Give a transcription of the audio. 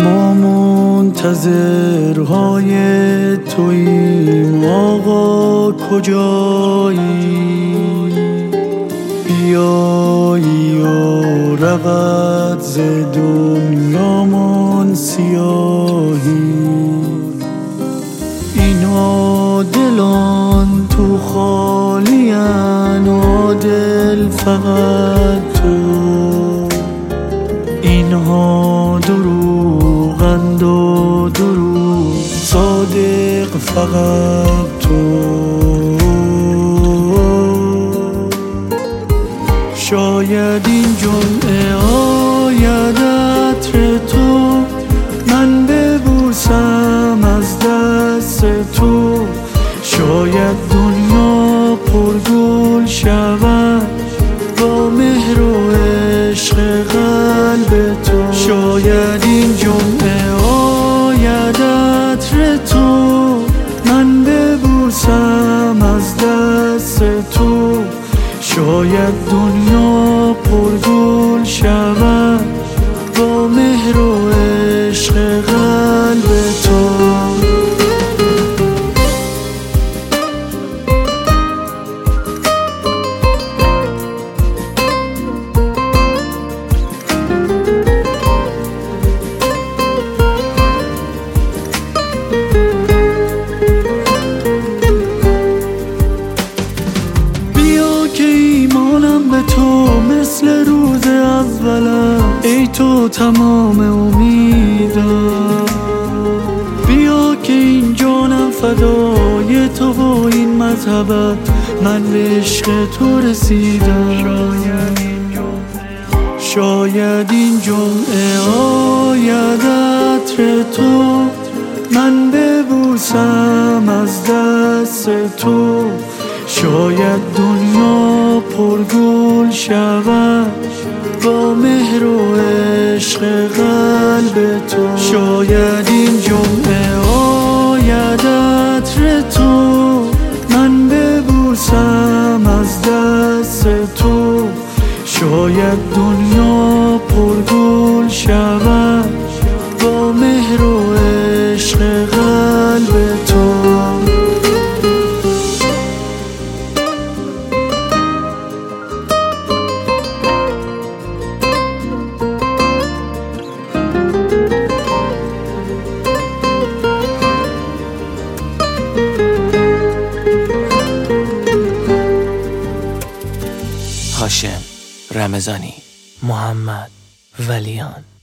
ما منتظرهای توییم آقا کجایی؟ بیایی و رود ز دنیامون سیاهی. اینا دلان تو خالین و دل فقط تو، اینها دروغند و دروغ صادق فقط تو. شاید این جمعه آید عطر تو، من ببوسم از دست تو. شاید دنیا پرگل شود با مهر و عشق قلب تو. شاید این جمعه آید عطر تو، من ببوسم از دست تو. شاید دنیا پرگل شود با مهر و عشق قلب تو. به تو مثل روز اولم، ای تو تمام امیدم. بیا که این جانم فدای تو و این مذهبت، من به عشق تو رسیدم. شاید این جمعه آید عطر تو، من ببوسم از دست تو. شاید دنیا پرگل شود با مهر و عشق قلب تو. شاید این جمعه آید عطر تو، من ببوسم از دست تو. شاید دنیا پرگل شود با مهر و عشق قلب تو. هاشم رمضانی، محمد ولیان.